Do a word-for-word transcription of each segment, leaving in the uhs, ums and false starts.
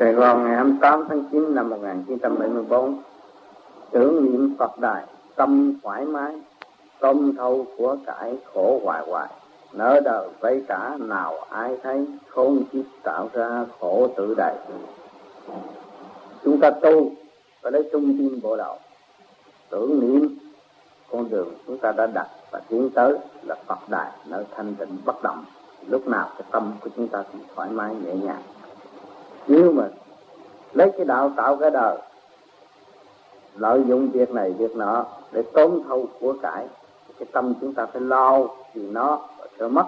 Sài Gòn ngày hai mươi tám tháng chín năm một nghìn chín trăm bảy mươi tư, tưởng niệm Phật đài, tâm thoải mái, tôm thâu của cải khổ hoài hoài, nỡ đời vay trả nào ai thấy, khôn kiếp tạo ra khổ tự đại. Chúng ta tu phải lấy trung tâm bộ đầu, tưởng niệm con đường chúng ta đã đặt và tiến tới là Phật đài, nơi thanh tịnh bất động. Lúc nào cái tâm của chúng ta cũng thoải mái nhẹ nhàng. Nếu mà lấy cái đạo tạo cái đời, lợi dụng việc này việc nọ để tốn thâu của cải, cái tâm chúng ta phải lo vì nó, sợ mất,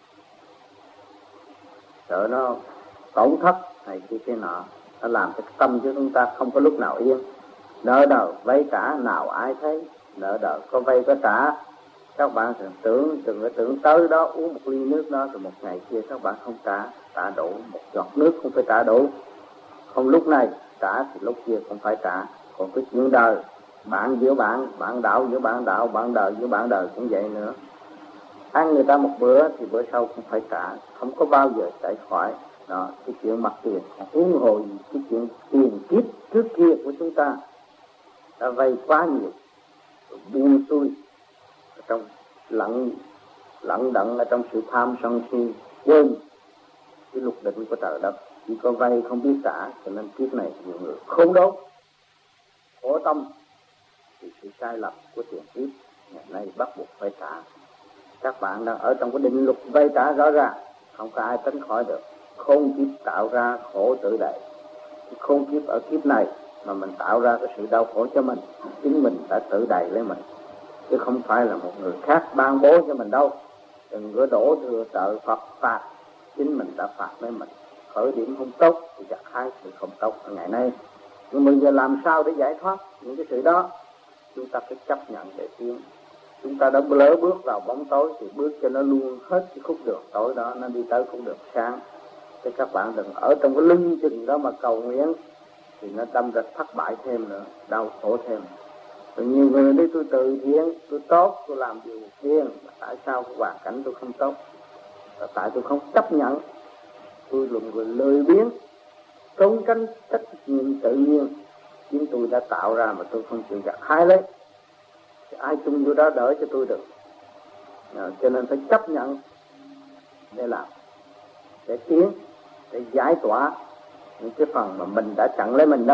sợ nó tổn thất hay cái cái nọ, nó làm cho cái tâm của chúng ta không có lúc nào yên. Nợ đời vay trả nào ai thấy, nợ đời có vay có trả. Các bạn tưởng đừng có tưởng tới đó uống một ly nước đó rồi một ngày kia các bạn không trả, trả đủ một giọt nước không phải trả đủ. Không lúc này trả thì lúc kia không phải trả. Còn cái chuyện đời, bạn giữa bạn, bạn đạo giữa bạn đạo, bạn đời giữa bạn đời cũng vậy nữa. Ăn người ta một bữa thì bữa sau cũng phải trả, không có bao giờ chạy khỏi. Đó, cái chuyện mặt tiền, huống hồ cái chuyện tiền kiếp trước kia của chúng ta đã vay quá nhiều, buông xuôi ở trong lặng lặng đặng ở trong sự tham sân si, quên cái luật định của trời đất, chỉ có vay không biết trả, cho nên kiếp này nhiều người không đốt khổ tâm vì sự sai lầm của tiền kiếp ngày nay bắt buộc phải trả. Các bạn đang ở trong cái định luật vay trả rõ ràng, không có ai tránh khỏi được. Khôn kiếp tạo ra khổ tự đại. Khôn kiếp ở kiếp này mà mình tạo ra cái sự đau khổ cho mình, chính mình đã tự đày lấy mình, chứ không phải là một người khác ban bố cho mình đâu. Đừng có đổ thừa trợ Phật phạt, chính mình đã phạt lấy mình. Khởi điểm không tốt thì gặt hái sự không tốt ở ngày nay. Nhưng bây giờ làm sao để giải thoát những cái sự đó? Chúng ta phải chấp nhận để tiến. Chúng ta đã lỡ bước vào bóng tối thì bước cho nó luôn hết cái khúc đường tối đó, nó đi tới khúc đường sáng. Thì các bạn đừng ở trong cái lưng chừng đó mà cầu nguyện, thì nó đâm ra thất bại thêm nữa, đau khổ thêm. Rồi nhiều người đi tôi từ thiện, tôi tốt, tôi làm điều thiện, tại sao cái hoàn cảnh tôi không tốt? Và tại tôi không chấp nhận, tôi là người lười biếng, trốn tránh trách nhiệm tự nhiên chính tôi đã tạo ra mà tôi không chịu gặt hái lấy. Thì ai chung vô đó đỡ cho tôi được. À, cho nên phải chấp nhận để làm, để tiến, để giải tỏa những cái phần mà mình đã chặn lấy mình đó.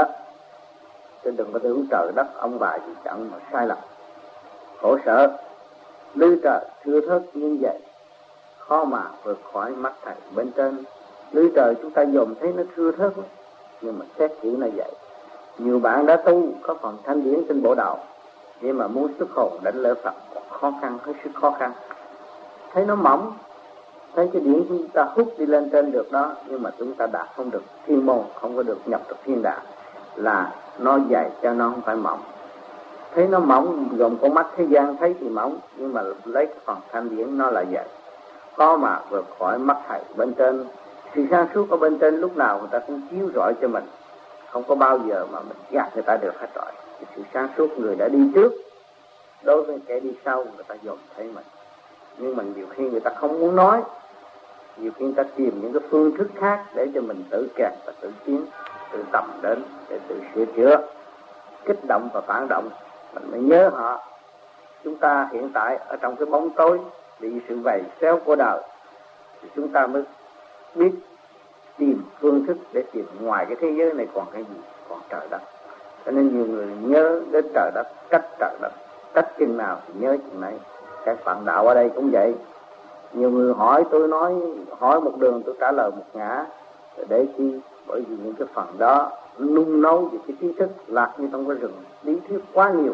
Chứ đừng có tưởng trời đất ông bà gì chặn mà sai lầm, khổ sở. Lưới trời thưa thớt như vậy, khó mà vượt khỏi mắt thầy bên trên. Lưới trời chúng ta dòm thấy nó thưa thớt, nhưng mà xét kỹ là vậy. Nhiều bạn đã tu có phần thanh điển trên bộ đạo, nhưng mà muốn xuất hồn đánh lỡ Phật khó khăn, hết sức khó khăn. Thấy nó mỏng, thấy cái điển chúng ta hút đi lên trên được đó, nhưng mà chúng ta đạt không được thiên môn, không có được nhập được thiên đàng, là nó dày cho nó không phải mỏng. Thấy nó mỏng, gồm con mắt thế gian thấy thì mỏng, nhưng mà lấy cái phần thanh điển nó là dày, khó mà vượt khỏi mắt thầy bên trên. Sự sáng suốt ở bên trên lúc nào người ta cũng chiếu rọi cho mình, không có bao giờ mà mình gạt người ta được hết rồi. Sự sáng suốt người đã đi trước, đối với kẻ đi sau người ta dòm thấy mình. Nhưng mà nhiều khi người ta không muốn nói, nhiều khi người ta tìm những cái phương thức khác để cho mình tự kẹt và tự tiến, tự tầm đến để tự sửa chữa. Kích động và phản động, mình mới nhớ họ. Chúng ta hiện tại ở trong cái bóng tối bị sự vầy xéo của đời, thì chúng ta mới biết tìm phương thức để tìm ngoài cái thế giới này còn cái gì, còn trời đất. Cho nên nhiều người nhớ đến trời đất, cách trời đất, cách chừng nào thì nhớ chừng này. Các bạn đạo ở đây cũng vậy. Nhiều người hỏi tôi nói, hỏi một đường tôi trả lời một ngã. Để chi? Bởi vì những cái phần đó nung nấu về cái trí thức lạc như trong cái rừng, lý thuyết quá nhiều.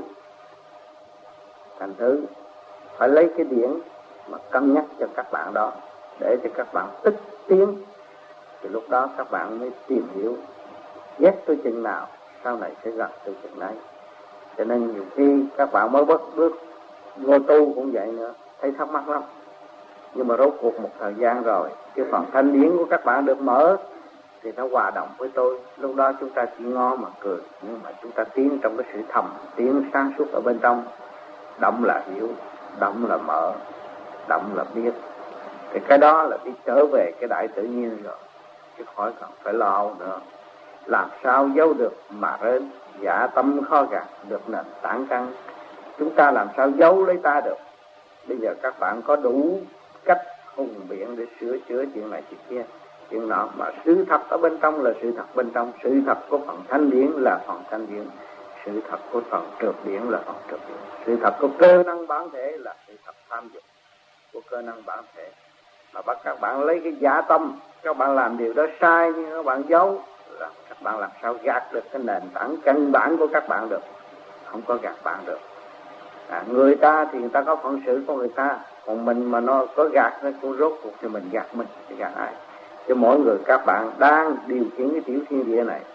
Thành thử phải lấy cái điển mà cân nhắc cho các bạn đó, để cho các bạn tích tiến. Thì lúc đó các bạn mới tìm hiểu ghét tôi chừng nào, sau này sẽ gặp tôi chừng này. Cho nên nhiều khi các bạn mới bước bước vô tu cũng vậy nữa, thấy thắc mắc lắm. Nhưng mà rốt cuộc một thời gian rồi, cái phần thanh điển của các bạn được mở thì nó hòa đồng với tôi. Lúc đó chúng ta chỉ ngó mà cười, nhưng mà chúng ta tiến trong cái sự thầm, tiến sáng suốt ở bên trong. Động là hiểu, động là mở, động là biết. Thì cái đó là đi trở về cái đại tự nhiên rồi, chứ khỏi cần phải lo nữa. làm sao giấu được mà rên, dạ tâm khó gạt được nền tảng căn. Chúng ta làm sao giấu lấy ta được? Bây giờ các bạn có đủ cách hùng biện để sửa chữa chuyện này chuyện kia, chuyện nọ, mà sự thật ở bên trong là sự thật bên trong, sự thật của phần thanh điển là phần thanh điển, sự thật của phần trượt điển là phần trượt điển, sự thật của cơ năng bản thể là sự thật tham dục của cơ năng bản thể. Mà bắt các bạn lấy cái giả tâm, các bạn làm điều đó sai nhưng các bạn giấu, là các bạn làm sao gạt được cái nền tảng căn bản của các bạn được? Không có gạt bạn được. À, người ta thì người ta có phận sự của người ta, còn mình mà nó có gạt nó cũng rốt cuộc thì mình gạt mình thì gạt ai? Cho mỗi người các bạn đang điều khiển cái tiểu thiên địa này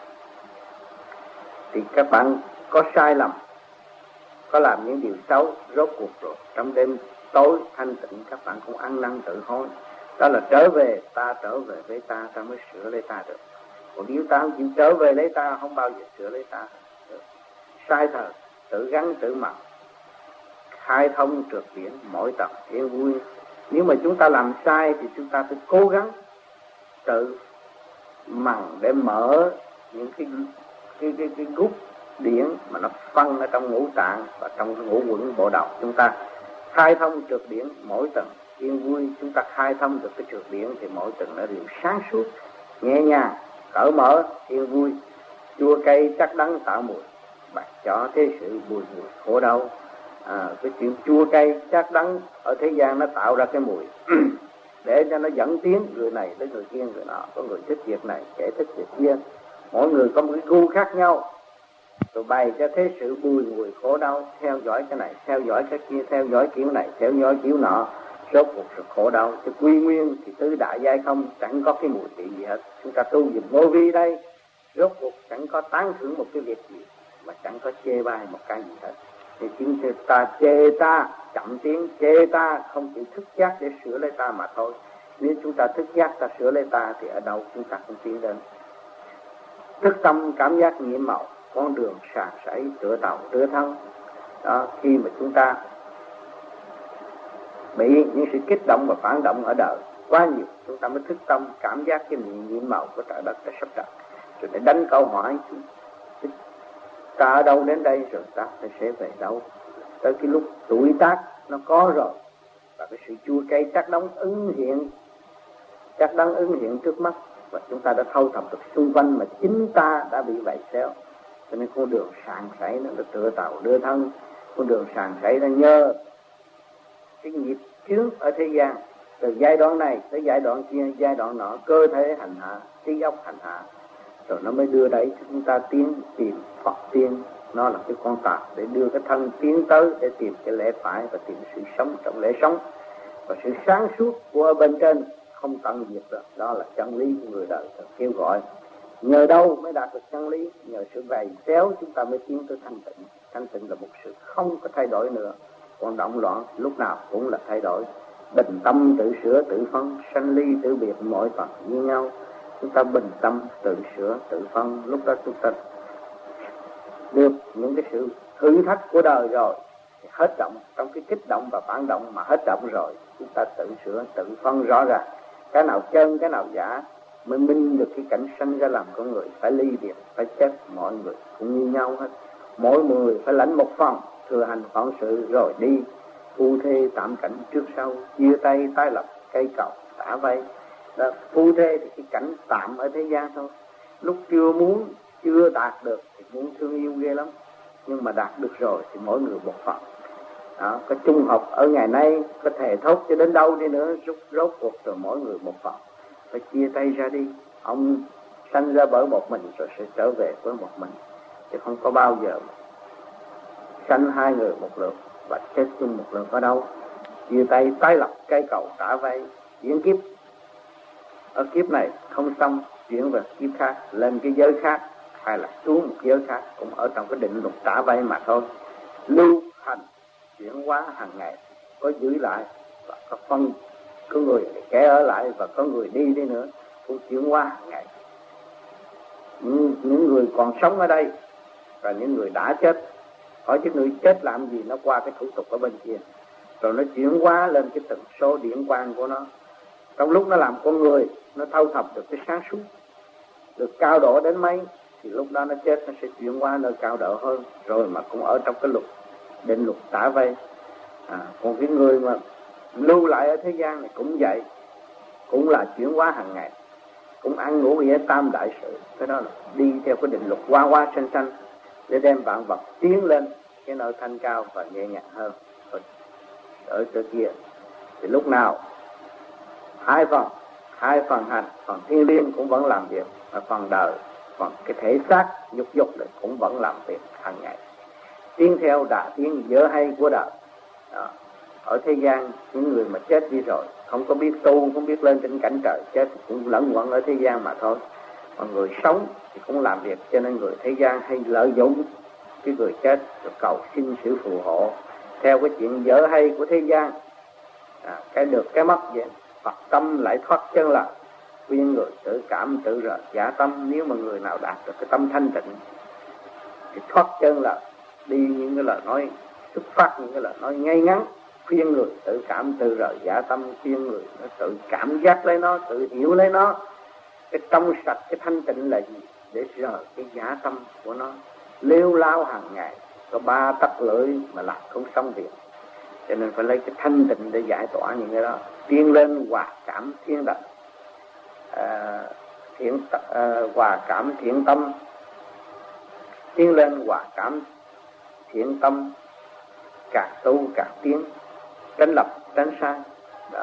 thì các bạn có sai lầm, có làm những điều xấu, rốt cuộc rồi trong đêm tối thanh tịnh các bạn cũng ăn năn tự hối. Đó là trở về, ta trở về với ta, ta mới sửa lấy ta được. Còn nếu ta không chịu trở về lấy ta, không bao giờ sửa lấy ta được. Sai thời, tự gắn tự mặc, khai thông trượt điển, mỗi tập yên vui. Nếu mà chúng ta làm sai thì chúng ta phải cố gắng tự mằng để mở những cái cái cái cái gút điển mà nó phân ở trong ngũ tạng và trong cái ngũ quẩn bộ đầu. Chúng ta khai thông trượt điển mỗi tầng yên vui, chúng ta khai thông được cái trượt điển thì mỗi tầng nó đều sáng suốt, nhẹ nhàng, cởi mở, yên vui. Chua cây chắc đắng tạo mùi, bạc chó thế sự bùi mùi khổ đau. À, cái chuyện chua cay chắc đắng ở thế gian nó tạo ra cái mùi để cho nó dẫn tiến người này tới người kia, người nọ. Có người thích việc này, kẻ thích việc kia, mỗi người có một cái gu khác nhau, rồi bày cho thế sự bùi mùi khổ đau, theo dõi cái này, theo dõi cái kia, theo dõi kiểu này, theo dõi kiểu nọ, rốt cuộc sự khổ đau. Chứ quy nguyên thì tứ đại giai không, chẳng có cái mùi vị gì hết. Chúng ta tu dùm vô vi đây, rốt cuộc chẳng có tán thưởng một cái việc gì, mà chẳng có chê bai một cái gì hết. Thì chính ta chê ta chậm tiến, chê ta không chịu thức giác để sửa lấy ta mà thôi. Nếu chúng ta thức giác ta sửa lấy ta thì ở đâu chúng ta cũng tiến đến. Thức tâm cảm giác nhiệm màu, con đường sàn sảy tựa tàu tựa thân. Đó, khi mà chúng ta bị những sự kích động và phản động ở đời quá nhiều, chúng ta mới thức tâm cảm giác cái nhiệm màu của trời đất đã sắp đặt, rồi để đánh câu hỏi ta ở đâu đến đây, rồi ta sẽ về đâu. Tới cái lúc tuổi tác nó có rồi, và cái sự chua cay chắc đắng ứng hiện, chắc đắng ứng hiện trước mắt, và chúng ta đã thâu thập được xung quanh mà chính ta đã bị vậy xéo. Cho nên con đường sàn sảy nó là tựa tàu đưa thân. Con đường sàn sảy là nhờ cái nghiệp chướng ở thế gian, từ giai đoạn này tới giai đoạn kia, giai đoạn nọ, cơ thể hành hạ, trí óc hành hạ, rồi nó mới đưa đẩy chúng ta tiến tìm Phật tiên. Nó là cái con tàu để đưa cái thân tiến tới, để tìm cái lẽ phải và tìm sự sống trong lẽ sống. Và sự sáng suốt của ở bên trên không tận diệt được, đó là chân lý của người đời kêu gọi. Nhờ đâu mới đạt được chân lý? Nhờ sự vầy xéo chúng ta mới tiến tới thanh tịnh. Thanh tịnh là một sự không có thay đổi nữa. Còn động loạn lúc nào cũng là thay đổi. Bình tâm tự sửa tự phân, sanh ly tự biệt mọi phần như nhau. Chúng ta bình tâm tự sửa tự phân, lúc đó chúng ta được những cái sự thử thách của đời rồi thì hết động. Trong cái kích động và phản động mà hết động rồi, chúng ta tự sửa tự phân rõ ràng cái nào chân cái nào giả, mới minh được cái cảnh sanh ra làm con người. Phải ly biệt, phải chết, mọi người cũng như nhau hết. Mỗi người phải lãnh một phần, thừa hành phận sự rồi đi. Phu thê tạm cảnh trước sau, chia tay tái lập, cây cầu tả vây. Đó, phu thê thì cái cảnh tạm ở thế gian thôi. Lúc chưa muốn, chưa đạt được thì muốn thương yêu ghê lắm, nhưng mà đạt được rồi thì mỗi người một phần. Đó, có chung học ở ngày nay, có thề thốt cho đến đâu đi nữa, rút rốt cuộc rồi mỗi người một phần. Phải chia tay ra đi. Ông sanh ra bởi một mình rồi sẽ trở về với một mình, chứ không có bao giờ sanh hai người một lượt và chết chung một lượt ở đâu. Chia tay tái lập, cây cầu tả vây, diễn kiếp. Ở kiếp này không xong, chuyển về kiếp khác, lên cái giới khác, hay là xuống một giới khác, cũng ở trong cái định luật tả vây mà thôi. Lưu hành chuyển hóa hàng ngày, có giữ lại và có phân, có người kẻ ở lại và có người đi đi nữa, cũng chuyển hóa hàng ngày. Những, những người còn sống ở đây và những người đã chết, hỏi chứ người chết làm gì, nó qua cái thủ tục ở bên kia, rồi nó chuyển hóa lên cái tần số điển quang của nó. Trong lúc nó làm con người, nó thâu thập được cái sáng suốt, được cao độ đến mấy thì lúc đó nó chết, nó sẽ chuyển qua nơi cao độ hơn, rồi mà cũng ở trong cái luật định luật tả vây. À, còn cái người mà lưu lại ở thế gian này cũng vậy, cũng là chuyển hóa hàng ngày, cũng ăn ngủ nghĩa tam đại sự. Cái đó là đi theo cái định luật qua qua sanh sanh để đem vạn vật tiến lên cái nơi thanh cao và nhẹ nhàng hơn. Rồi ở chỗ kia thì lúc nào hai phần hai phần hành, phần thiên liêng cũng vẫn làm việc, và phần đời, phần cái thể xác nhục dục này cũng vẫn làm việc hàng ngày, tiến theo đà tiến dở hay của đời. Đó. Ở thế gian những người mà chết đi rồi không có biết tu, không biết lên trên cảnh trời, chết cũng lẫn quẩn ở thế gian mà thôi. Còn người sống thì cũng làm việc, cho nên người thế gian hay lợi dụng cái người chết rồi cầu xin sự phù hộ theo cái chuyện dở hay của thế gian. À, cái được cái mất vậy, Phật tâm lại thoát chân là khuyên người tự cảm tự rời giả tâm. Nếu mà người nào đạt được cái tâm thanh tịnh thì thoát chân là đi những cái lời nói xuất phát, những cái lời nói ngay ngắn, khuyên người tự cảm tự rời giả tâm, khuyên người nó tự cảm giác lấy nó, tự hiểu lấy nó, cái trong sạch, cái thanh tịnh là gì, để rời cái giả tâm của nó lêu lao hàng ngày, có ba tắc lưỡi mà làm không xong việc. Cho nên phải lấy cái thanh tịnh để giải tỏa những cái đó, tiến lên hòa cảm thiên đạo, à, thiện à, hòa cảm thiện tâm, tiến lên hòa cảm thiện tâm, càng tu càng tiến, tránh lập tránh sai. Đó.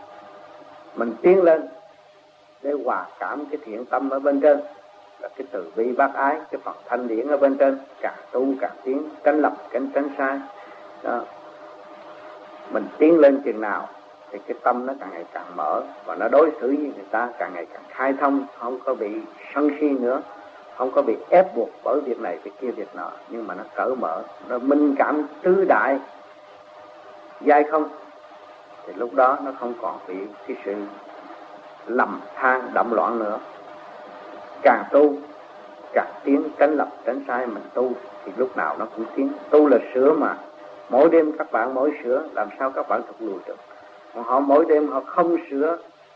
Mình tiến lên để hòa cảm cái thiện tâm ở bên trên, là cái từ bi bác ái, cái phần thanh điển ở bên trên, càng tu càng tiến, tránh lập tránh tránh sai. Đó. Mình tiến lên chừng nào thì cái tâm nó càng ngày càng mở, và nó đối xử với người ta càng ngày càng khai thông, không có bị sân si nữa, không có bị ép buộc bởi việc này việc kia việc nọ, nhưng mà nó cởi mở, nó minh cảm tứ đại giai không, thì lúc đó nó không còn bị cái sự lầm than động loạn nữa. Càng tu càng tiến, tránh lập tránh sai. Mình tu thì lúc nào nó cũng tiến. Tu là sửa mà, mỗi đêm các bạn mỗi sửa, làm sao các bạn thụt lùi được. Còn họ mỗi đêm họ không sửa,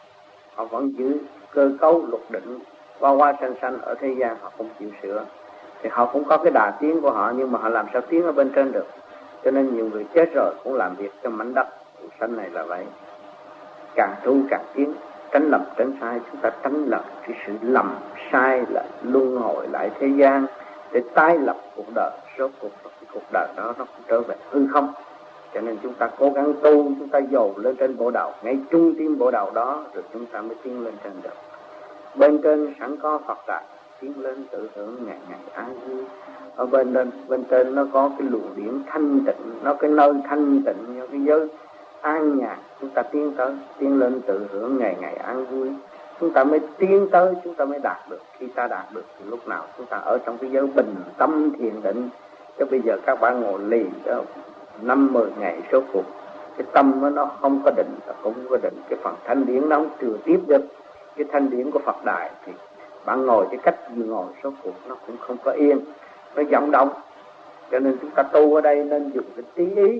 họ vẫn giữ cơ cấu luật định qua qua sanh sanh ở thế gian, họ không chịu sửa, thì họ cũng có cái đà tiến của họ, nhưng mà họ làm sao tiến ở bên trên được. Cho nên nhiều người chết rồi cũng làm việc cho mảnh đất sanh này là vậy. Càng tu càng tiến, tránh lầm tránh sai. Chúng ta tránh lầm cái sự lầm sai là luân hồi lại thế gian để tái lập cuộc đời. Số cuộc cuộc đời đó nó cũng trở về hư không. Cho nên chúng ta cố gắng tu, chúng ta dồn lên trên bộ đầu, ngay trung tim bộ đầu đó, rồi chúng ta mới tiến lên trên được. Bên trên sẵn có Phật Đà, tiến lên tự hưởng ngày ngày an vui. Ở bên trên bên trên nó có cái luồng điển thanh tịnh, nó cái nơi thanh tịnh, nó cái giới an nhàn. Chúng ta tiến tới, tiến lên tự hưởng ngày ngày an vui. Chúng ta mới tiến tới, chúng ta mới đạt được. Khi ta đạt được thì lúc nào chúng ta ở trong cái giới bình tâm thiền định. Chứ bây giờ các bạn ngồi lì đó năm mười ngày số cuộc, cái tâm nó không có định, nó không có định, cái phần thanh điển nó không thừa tiếp được cái thanh điển của Phật Đài, thì bạn ngồi cái cách vừa ngồi số cuộc nó cũng không có yên, nó vọng động. Cho nên chúng ta tu ở đây nên dùng cái trí ý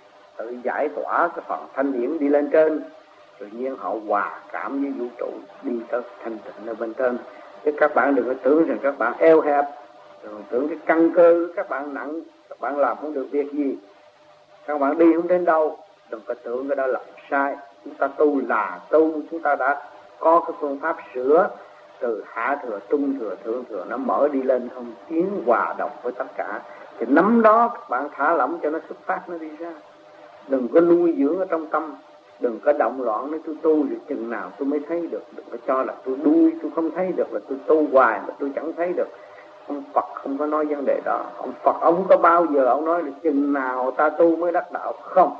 tự giải tỏa cái phần thanh điển đi lên trên, tự nhiên họ hòa cảm với vũ trụ, đi tới thanh tịnh ở bên trên. Chứ các bạn đừng có tưởng rằng các bạn eo hẹp, rồi tưởng cái căn cơ các bạn nặng, các bạn làm không được việc gì, các bạn đi không đến đâu. Đừng có tưởng cái đó là sai. Chúng ta tu là tu, chúng ta đã có cái phương pháp sửa từ hạ thừa, trung thừa, thượng thừa, nó mở đi lên không, tiến hòa đồng với tất cả. Thì nắm đó các bạn thả lỏng cho nó xuất phát, nó đi ra. Đừng có nuôi dưỡng ở trong tâm, đừng có động loạn nói tôi tu được chừng nào tôi mới thấy được. Đừng có cho là tôi đuôi tôi không thấy được, là tôi tu hoài mà tôi chẳng thấy được. Ông Phật không có nói vấn đề đó. Ông Phật ông có bao giờ ông nói là chừng nào ta tu mới đắc đạo không?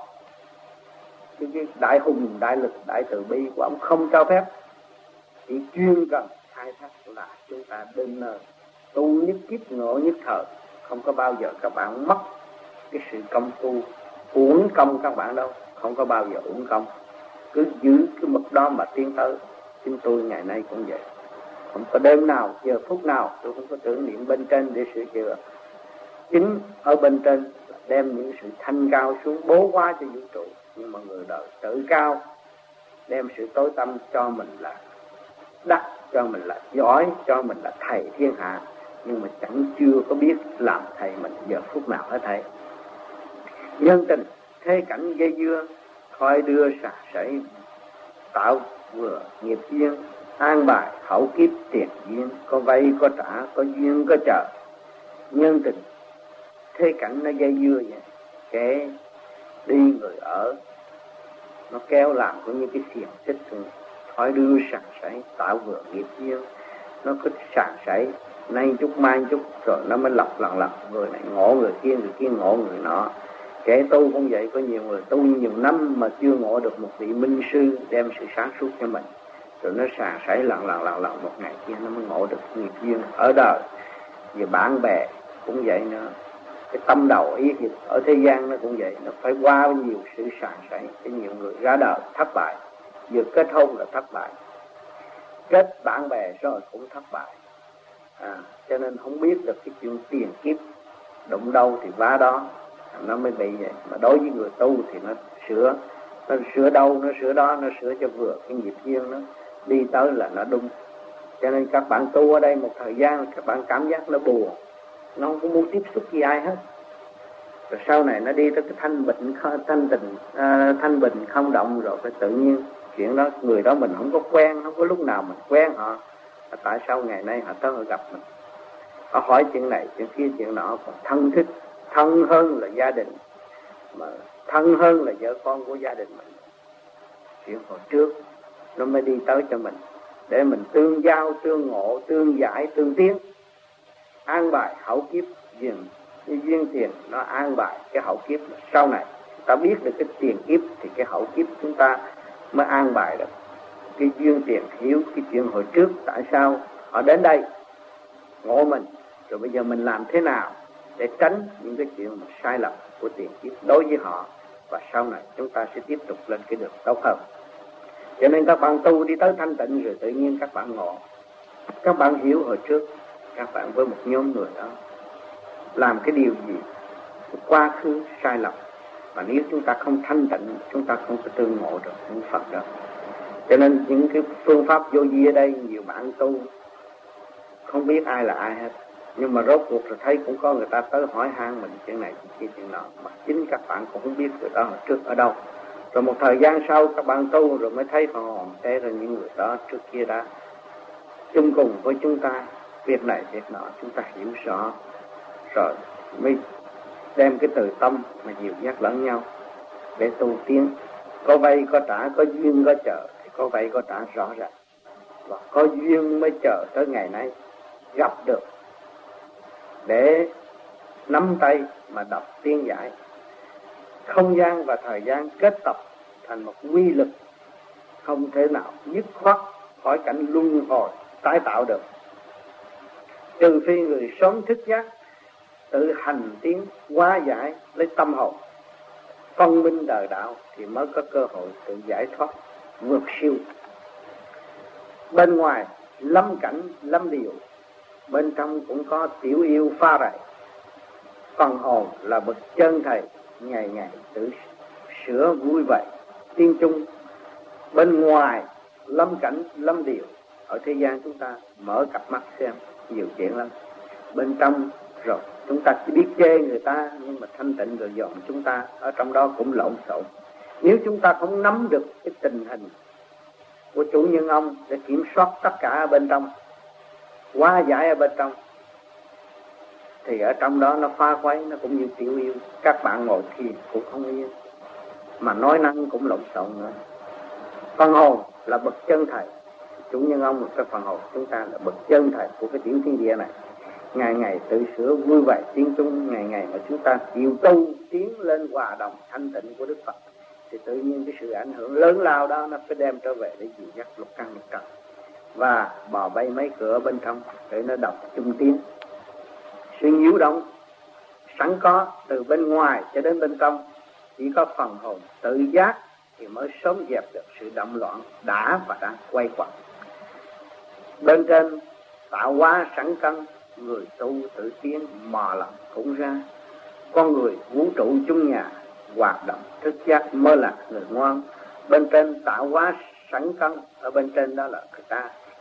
Cái, cái đại hùng, đại lực, đại từ bi của ông không cho phép. Chỉ chuyên cần khai thác là chúng ta đến nơi tu nhất kiếp ngộ nhất thời. Không có bao giờ các bạn mất cái sự công tu, uổng công các bạn đâu. Không có bao giờ uổng công. Cứ giữ cái mực đó mà tiến tới. Chúng tôi ngày nay cũng vậy. Không có đêm nào, giờ phút nào tôi không có tưởng niệm bên trên để sửa chữa. Chính ở bên trên đem những sự thanh cao xuống bố qua cho vũ trụ. Nhưng mà người đời tự cao, đem sự tối tâm cho mình là đắc cho mình là giỏi, cho mình là thầy thiên hạ, nhưng mà chẳng chưa có biết làm thầy mình giờ phút nào hết thầy. Nhân tình thế cảnh dây dưa, khói đưa xả sảy, tạo vừa nghiệp duyên, an bài hậu kiếp tiền duyên, có vay có trả, có duyên có chờ. Nhân tình thế cảnh nó dây dưa vậy, kẻ đi người ở, nó kéo làm có như cái xiềng xích, khói đưa sạc sảy, tạo vừa nghiệp duyên, nó cứ sạc sảy nay chút mai chút, rồi nó mới lọc lần lọc, người này ngộ người kia, người kia ngộ người nọ. Kẻ tu cũng vậy, có nhiều người tu nhiều năm mà chưa ngộ được một vị minh sư đem sự sáng suốt cho mình, rồi nó sạc sảy lần lần lần lần, một ngày kia nó mới ngộ được nghiệp duyên ở đời. Về bạn bè cũng vậy nữa, cái tâm đầu ý thì ở thế gian nó cũng vậy, nó phải qua nhiều sự sàn sảy, cái nhiều người ra đời thất bại, vừa kết hôn là thất bại, kết bạn bè rồi cũng thất bại. À, cho nên không biết được cái chuyện tiền kiếp, đụng đâu thì vá đó, nó mới bị vậy. Mà đối với người tu thì nó sửa, nó sửa đâu nó sửa đó, nó sửa cho vừa cái nghiệp duyên nó đi tới là nó đúng. Cho nên các bạn tu ở đây một thời gian các bạn cảm giác nó buồn, nó không có muốn tiếp xúc với ai hết. Rồi sau này nó đi tới cái thanh bình, thanh tình, uh, thanh bình không động, rồi phải tự nhiên chuyện đó, người đó mình không có quen, không có lúc nào mình quen họ. Tại sao ngày nay họ tới họ gặp mình, họ hỏi chuyện này chuyện kia chuyện nọ, còn thân thích, thân hơn là gia đình, mà thân hơn là vợ con của gia đình mình. Chuyện hồi trước nó mới đi tới cho mình, để mình tương giao, tương ngộ, tương giải, tương tiến, an bài hậu kiếp duyên, duyên tiền nó an bài cái hậu kiếp. Sau này ta biết được cái tiền kiếp thì cái hậu kiếp chúng ta mới an bài được cái duyên tiền hiếu. Cái chuyện hồi trước tại sao họ đến đây ngộ mình, rồi bây giờ mình làm thế nào để tránh những cái chuyện mà sai lầm của tiền kiếp đối với họ, và sau này chúng ta sẽ tiếp tục lên cái đường tốt hơn. Cho nên các bạn tu đi tới thanh tịnh rồi tự nhiên các bạn ngộ. Các bạn hiểu hồi trước các bạn với một nhóm người đó làm cái điều gì, quá khứ sai lầm, mà nếu chúng ta không thanh tịnh, chúng ta không có tương ngộ được những Phật đó. Cho nên những cái phương pháp vô vi ở đây, nhiều bạn tu không biết ai là ai hết, nhưng mà rốt cuộc rồi thấy cũng có người ta tới hỏi han mình chuyện này chuyện kia chuyện nọ, mà chính các bạn cũng không biết người đó hồi trước ở đâu. Rồi một thời gian sau các bạn tu rồi mới thấy phần hồn thế, rồi những người đó trước kia đã chung cùng với chúng ta việc này việc nọ, chúng ta hiểu rõ rồi mới đem cái từ tâm mà dìu dắt lẫn nhau để tu tiến. Có vay có trả, có duyên có chờ, thì có vay có trả rõ ràng, và có duyên mới chờ tới ngày nay gặp được để nắm tay mà đọc tiên giải. Không gian và thời gian kết tập thành một quy lực không thể nào dứt khoát khỏi cảnh luân hồi tái tạo được, trừ phi người sớm thức giác tự hành tiến hóa giải lấy tâm hồn phân minh đời đạo, thì mới có cơ hội tự giải thoát vượt siêu. Bên ngoài lâm cảnh lâm điều, bên trong cũng có tiểu yêu pha rầy. Phần hồn là bậc chân thầy, ngày ngày tự sửa vui vậy tiên chung. Bên ngoài lâm cảnh lâm điều, ở thế gian chúng ta mở cặp mắt xem nhiều chuyện lắm. Bên trong rồi chúng ta chỉ biết chê người ta, nhưng mà thanh tịnh rồi dọn chúng ta ở trong đó cũng lộn xộn. Nếu chúng ta không nắm được cái tình hình của chủ nhân ông để kiểm soát tất cả ở bên trong, hóa giải ở bên trong, thì ở trong đó nó pha quấy, nó cũng như tiểu yêu. Các bạn ngồi thiền cũng không yên, mà nói năng cũng lộn xộn nữa. Phần hồn là bậc chân thầy, chủ nhân ông một cái phần hồn chúng ta là bậc chân thầy của cái tiểu thiên địa này, ngày ngày tự sửa vui vẻ tiến chung. Ngày ngày mà chúng ta chịu tu tiến lên hòa đồng thanh tịnh của Đức Phật, thì tự nhiên cái sự ảnh hưởng lớn lao đó nó phải đem trở về để dìu dắt lục căn lục trần, và bò bay mấy cửa bên trong để nó đọc chung tiến. Sự nhiễu động sẵn có từ bên ngoài cho đến bên trong, chỉ có phần hồn tự giác thì mới sớm dẹp được sự động loạn đã và đang quay quẩn. Bên trên tạo hóa sẵn cân, người tu tự tiến mò lòng cũng ra. Con người vũ trụ chung nhà, hoạt động thức giác mới là người ngoan. Bên trên tạo hóa sẵn cân, ở bên trên đó là người ta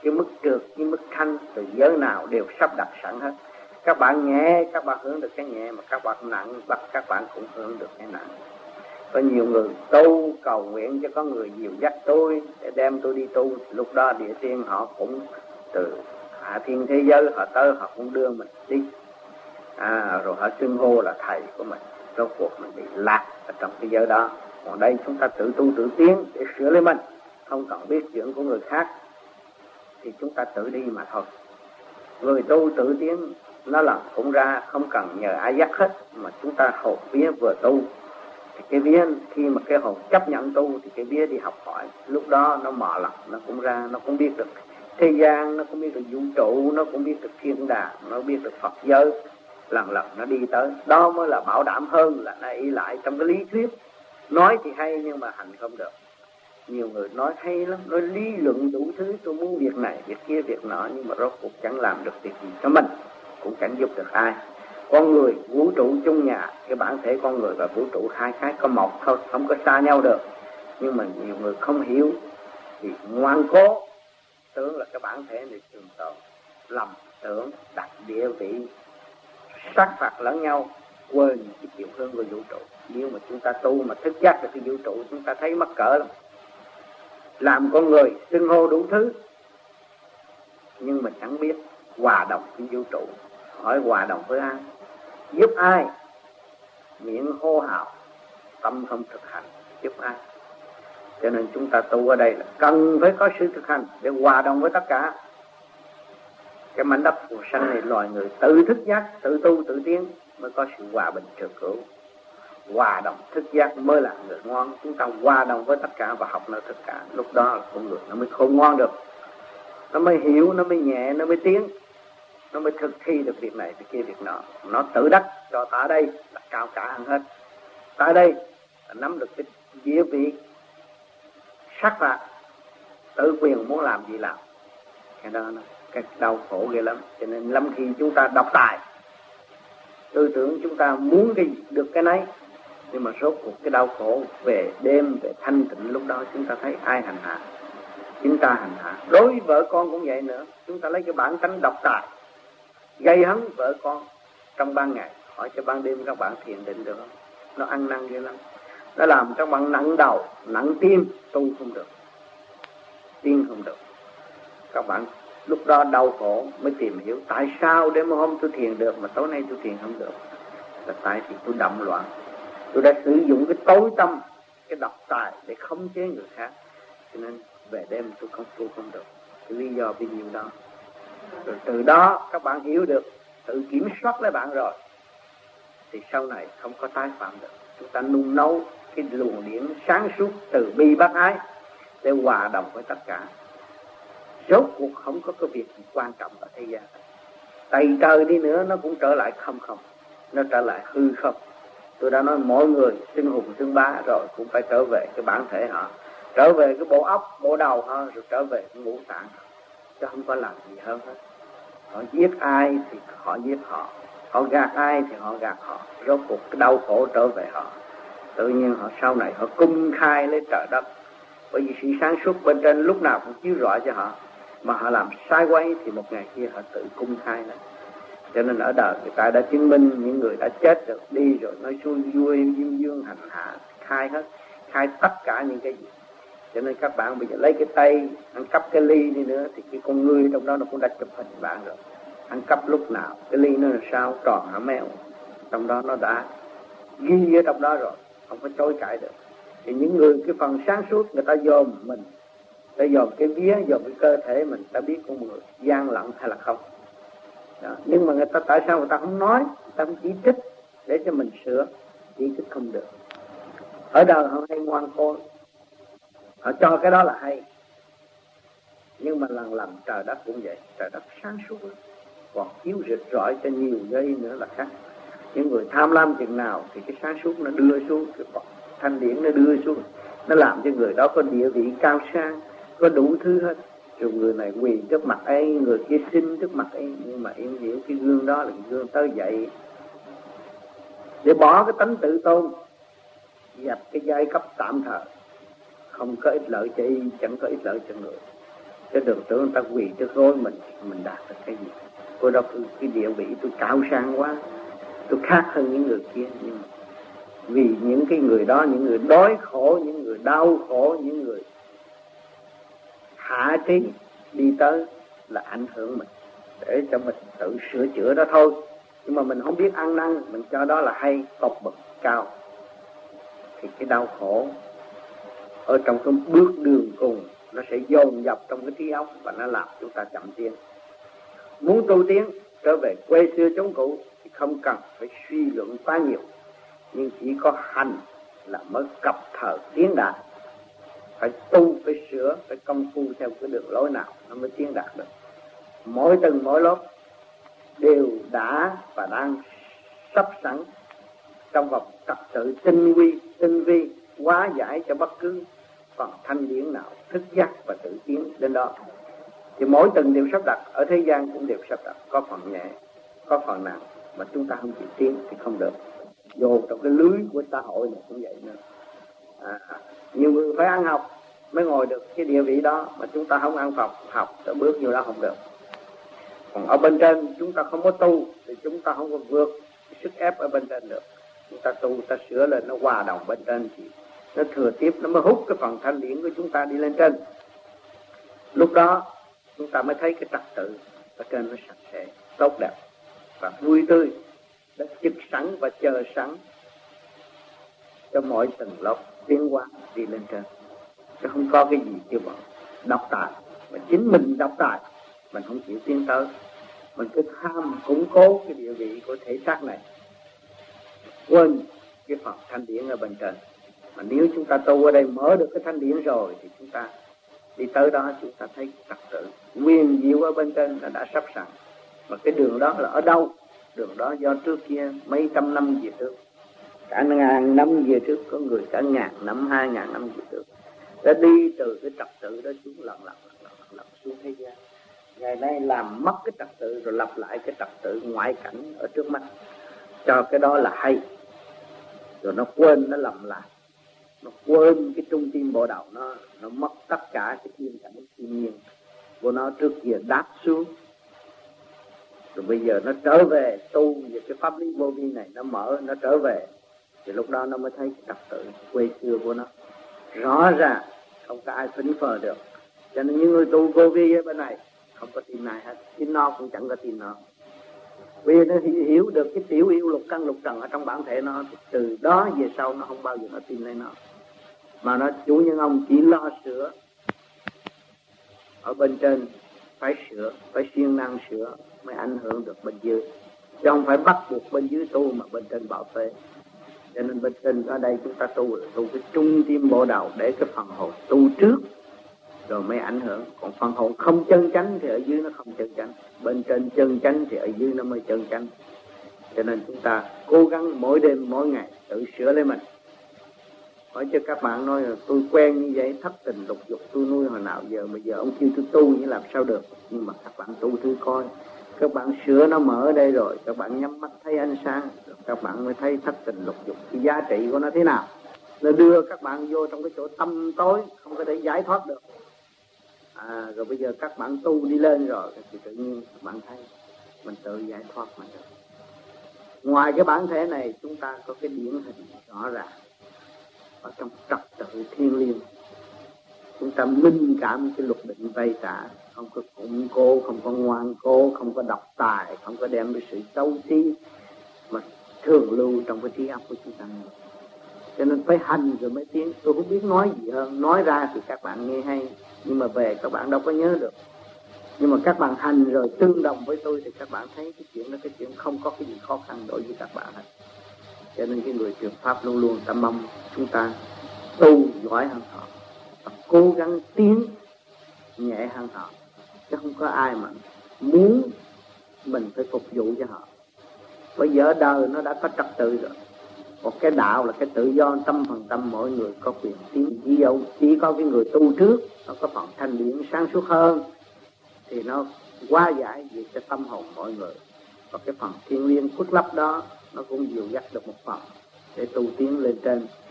cái mức trượt, cái mức thanh từ giới nào đều sắp đặt sẵn hết. Các bạn nhẹ, các bạn hưởng được cái nhẹ, mà các bạn nặng, bắt các bạn cũng hưởng được cái nặng. Có nhiều người tu cầu nguyện cho có người dìu dắt tôi để đem tôi đi tu, lúc đó địa tiên họ cũng từ hạ thiên thế giới họ tới, họ cũng đưa mình đi, à, rồi họ xưng hô là thầy của mình. Rốt cuộc mình bị lạc ở trong cái giới đó. Còn đây chúng ta tự tu tự tiến để sửa lấy mình, không cần biết chuyện của người khác, thì chúng ta tự đi mà thôi. Người tu tự tiến nó là cũng ra, không cần nhờ ai dắt hết, mà chúng ta hồn vía vừa tu thì cái vía, khi mà cái hồn chấp nhận tu thì cái vía đi học hỏi, lúc đó nó mò lọc, nó cũng ra, nó cũng biết được thế gian, nó cũng biết được vũ trụ, nó cũng biết được thiên đàng, nó biết được Phật giới, lần lần nó đi tới đó mới là bảo đảm hơn là nó ý lại trong cái lý thuyết. Nói thì hay nhưng mà hành không được. Nhiều người nói hay lắm, nói lý luận đủ thứ, tôi muốn việc này, việc kia, việc nọ, nhưng mà rốt cuộc chẳng làm được việc gì cho mình, cũng chẳng giúp được ai. Con người, vũ trụ chung nhà, cái bản thể con người và vũ trụ hai cái có một thôi, không có xa nhau được. Nhưng mà nhiều người không hiểu thì ngoan cố tưởng là cái bản thể này trường tồn, lầm tưởng đặt địa vị sát phạt lẫn nhau, quên cái chiều hướng của vũ trụ. Nếu mà chúng ta tu mà thức giác được cái vũ trụ, chúng ta thấy mắc cỡ lắm. Làm con người xưng hô đủ thứ, nhưng mà chẳng biết hòa đồng với vũ trụ. Hỏi hòa đồng với ai, giúp ai? Miệng hô hào, tâm không thực hành, giúp ai? Cho nên chúng ta tu ở đây là cần phải có sự thực hành để hòa đồng với tất cả. Cái mảnh đất phù sanh này, loài người tự thức giác, tự tu, tự tiến mới có sự hòa bình trường cửu. Hòa đồng thức giác mới là người ngoan. Chúng ta hòa đồng với tất cả và học nơi tất cả, lúc đó là con người nó mới khôn ngoan được, nó mới hiểu, nó mới nhẹ, nó mới tiến, nó mới thực thi được việc này, việc kia, việc nọ. Nó tự đắc cho ta đây là cao cả hơn hết. Ta đây là nắm được cái địa vị sát phạt, tự quyền muốn làm gì làm. Cái đó nó cái đau khổ ghê lắm. Cho nên lắm khi chúng ta độc tài, tư tưởng chúng ta muốn cái được cái nấy, nhưng mà rốt cuộc cái đau khổ về đêm, về thanh tịnh, lúc đó chúng ta thấy ai hành hạ? Chúng ta hành hạ. Đối vợ con cũng vậy nữa. Chúng ta lấy cái bản tánh độc tài gây hấn vợ con trong ban ngày, hỏi cho ban đêm các bạn thiền định được không? Nó ăn năn ghê lắm. Nó làm các bạn nặng đầu, nặng tim, tu không được, tiên không được. Các bạn lúc đó đau khổ mới tìm hiểu tại sao đêm hôm tôi thiền được mà tối nay tôi thiền không được. Là tại vì tôi đậm loạn, tôi đã sử dụng cái tối tâm, cái độc tài để khống chế người khác, cho nên về đêm tôi không tu không được. Cái lý do vì nhiều đó. Rồi từ đó các bạn hiểu được, tự kiểm soát lấy bạn rồi, thì sau này không có tái phạm được. Chúng ta nung nấu cái luồng điển sáng suốt từ bi bác ái để hòa đồng với tất cả. Rốt cuộc không có cái việc gì quan trọng ở thế gian. Tày trời đi nữa nó cũng trở lại không không, nó trở lại hư không. Tôi đã nói mỗi người xưng hùng xưng bá rồi cũng phải trở về cái bản thể họ, trở về cái bộ óc, bộ đầu họ, rồi trở về cái ngũ tạng, chứ không có làm gì hơn hết. Họ giết ai thì họ giết họ, họ gạt ai thì họ gạt họ. Rốt cuộc cái đau khổ trở về họ. Tự nhiên họ sau này họ cung khai lấy trời đất, bởi vì sự sáng suốt bên trên lúc nào cũng chiếu rọi cho họ. Mà họ làm sai quay thì một ngày kia họ tự cung khai lên. Cho nên ở đời người ta đã chứng minh, những người đã chết rồi đi rồi nói xuôi vui diêm dương hành hạ, khai hết, khai tất cả những cái gì. Cho nên các bạn bây giờ lấy cái tay ăn cắp cái ly đi nữa thì cái con người trong đó nó cũng đã chụp hình bạn rồi. Ăn cắp lúc nào, cái ly nó là sao, tròn hả mèo, trong đó nó đã ghi ở trong đó rồi, không có chối cãi được. Thì những người cái phần sáng suốt người ta dòm mình, ta dòm cái vía, dòm cái cơ thể mình, ta biết con người gian lận hay là không. Đó. Nhưng mà người ta tại sao người ta không nói, người ta không chỉ trích để cho mình sửa, chỉ trích không được. Ở đời họ hay ngoan cố, họ cho cái đó là hay, nhưng mà lần lần trời đất cũng vậy, trời đất sáng suốt lắm, còn chiếu rực rọi cho nhiều giây nữa là khác. Những người tham lam chừng nào thì cái sáng suốt nó đưa xuống, cái thanh điển nó đưa xuống, nó làm cho người đó có địa vị cao sang, có đủ thứ hết. Rồi người này quỳ trước mặt ấy, người kia xin trước mặt ấy, nhưng mà em hiểu cái gương đó là cái gương tới dậy để bỏ cái tánh tự tôn, dập cái giai cấp tạm thời, không có ích lợi cho y, chẳng có ích lợi cho người. Chứ đừng tưởng người ta quỳ trước gối mình, mình đạt được cái gì. Cô đâu cái địa vị tôi cao sang quá, tôi khác hơn những người kia. Nhưng mà vì những cái người đó, những người đói khổ, những người đau khổ, những người hạ trí đi tới là ảnh hưởng mình, để cho mình tự sửa chữa đó thôi. Nhưng mà mình không biết ăn năn, mình cho đó là hay, tột bậc cao, thì cái đau khổ ở trong cái bước đường cùng nó sẽ dồn dập trong cái trí óc và nó làm chúng ta chậm tiến. Muốn tu tiến trở về quê xưa chống cũ thì không cần phải suy luận quá nhiều, nhưng chỉ có hành là mới cập thời tiến đạt. Phải tu, phải sửa, phải công phu theo cái đường lối nào nó mới tiến đạt được. Mỗi tầng mỗi lớp đều đã và đang sắp sẵn trong vòng trật tự tinh vi, tinh vi hóa giải cho bất cứ phần thanh điển nào thức giác và tự tiến đến đó. Thì mỗi tầng đều sắp đặt, ở thế gian cũng đều sắp đặt, có phần nhẹ, có phần nặng, mà chúng ta không chịu tiến thì không được. Vô trong cái lưới của xã hội này cũng vậy nữa. À, nhiều người phải ăn học mới ngồi được cái địa vị đó, mà chúng ta không ăn học, học tới bước nhiều đó không được. Còn ở bên trên chúng ta không có tu thì chúng ta không có vượt sức ép ở bên trên được. Chúng ta tu, ta sửa lên, nó hòa đồng bên trên thì nó thừa tiếp, nó mới hút cái phần thanh điển của chúng ta đi lên trên. Lúc đó chúng ta mới thấy cái trật tự ở trên nó sạch sẽ, tốt đẹp và vui tươi, đã trực sẵn và chờ sẵn cho mọi tầng lớp tiến hóa đi lên trên. Chứ không có cái gì kêu bằng độc tài, mà chính mình độc tài mình không chịu tiến tới, mình cứ tham củng cố cái địa vị của thể xác này, quên cái phần thanh điển ở bên trên. Mà nếu chúng ta tu ở đây mở được cái thanh điển rồi thì chúng ta đi tới đó, chúng ta thấy trật tự quyền diệu ở bên trên là đã sắp sẵn. Mà cái đường đó là ở đâu? Đường đó do trước kia mấy trăm năm về trước, cả ngàn năm về trước, có người cả ngàn năm, hai ngàn năm về trước đã đi từ cái trật tự đó xuống lần lần lần lần, lần xuống thế gian. Ngày nay làm mất cái trật tự rồi lập lại cái trật tự ngoại cảnh ở trước mắt, cho cái đó là hay, rồi nó quên, nó lầm lại, nó quên cái trung tim bộ đầu, nó nó mất tất cả cái thiên cảnh thiên nhiên của nó trước kia đáp xuống. Rồi bây giờ nó trở về tu về cái pháp lý vô vi này, nó mở, nó trở về, thì lúc đó nó mới thấy cái trật tự quê xưa của nó rõ ràng, không có ai phỉnh phờ được. Cho nên những người tu vô vi ở bên này không có tin ai hết, chính nó cũng chẳng có tin nó. Vì nó hiểu được cái tiểu yêu lục căn lục trần ở trong bản thể nó, thì từ đó về sau nó không bao giờ nó tin lấy nó, mà nó chủ nhân ông chỉ lo sửa ở bên trên, phải sửa, phải siêng năng sửa mới ảnh hưởng được bên dưới, chứ không phải bắt buộc bên dưới tu mà bên trên bảo vệ. Cho nên bên trên ở đây chúng ta tu là tu cái trung tim bộ đầu, để cái phần hồn tu trước rồi mới ảnh hưởng. Còn phần hồn không chân chánh thì ở dưới nó không chân chánh, bên trên chân chánh thì ở dưới nó mới chân chánh. Cho nên chúng ta cố gắng mỗi đêm mỗi ngày tự sửa lấy mình. Hỏi cho các bạn nói là tôi quen như vậy, thất tình lục dục tôi nuôi hồi nào giờ, bây giờ ông kêu tôi tu như làm sao được. Nhưng mà các bạn tu thử coi, các bạn sửa nó mở ở đây rồi, các bạn nhắm mắt thấy ánh sáng, rồi các bạn mới thấy thất tình lục dục cái giá trị của nó thế nào. Nó đưa các bạn vô trong cái chỗ tâm tối, không có thể giải thoát được. À, rồi bây giờ các bạn tu đi lên rồi thì tự nhiên các bạn thấy mình tự giải thoát mà được. Ngoài cái bản thể này chúng ta có cái điển hình rõ ràng ở trong trật tự thiên liêng. Chúng ta minh cảm cái luật định vay trả, không có củng cố, không có ngoan cố, không có độc tài, không có đem cái sự xấu xí mà thường lưu trong cái trí óc của chúng ta. Cho nên phải hành rồi mới tiến. Tôi không biết nói gì hơn, nói ra thì các bạn nghe hay, nhưng mà về các bạn đâu có nhớ được. Nhưng mà các bạn hành rồi tương đồng với tôi thì các bạn thấy cái chuyện đó, cái chuyện không có cái gì khó khăn đối với các bạn hết. Cho nên cái người truyền pháp luôn luôn ta mong chúng ta tu giỏi hơn họ và cố gắng tiến nhẹ hơn họ, chứ không có ai mà muốn mình phải phục vụ cho họ. Bây giờ đời nó đã có trật tự rồi. Một cái đạo là cái tự do tâm phần tâm, mỗi người có quyền tiến. Chỉ dẫu chỉ có cái người tu trước nó có phần thanh điển sáng suốt hơn thì nó hóa giải về cái tâm hồn mọi người, và cái phần thiên liêng khuất lấp đó nó cũng dìu dắt được một phần để tu tiến lên trên.